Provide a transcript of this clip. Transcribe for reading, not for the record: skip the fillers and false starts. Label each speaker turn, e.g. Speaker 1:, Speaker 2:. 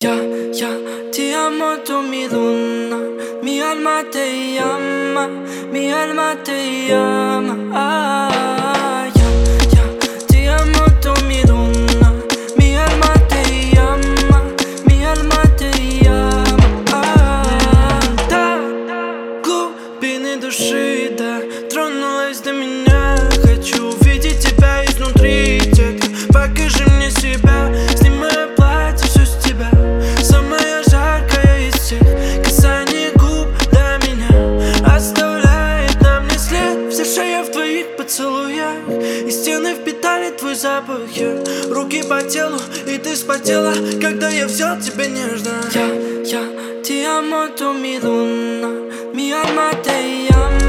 Speaker 1: Ti amo tú mi luna, mi alma te llama, mi alma te llama. Ti amo tú mi luna, mi alma te llama, mi alma te llama. Да, глубины души, да, тронулась до меня. Хочу увидеть тебя изнутри, детка, покажи мне себя. Снимаю платье, все с тебя. Самая жаркая из всех касаний губ до меня оставляет на мне след. Вся шея в твоих поцелуях, и стены впитали твой запах. Руки по телу, и ты вспотела, когда я взял тебя нежно. Ti amo tú mi luna, mi alma te llama.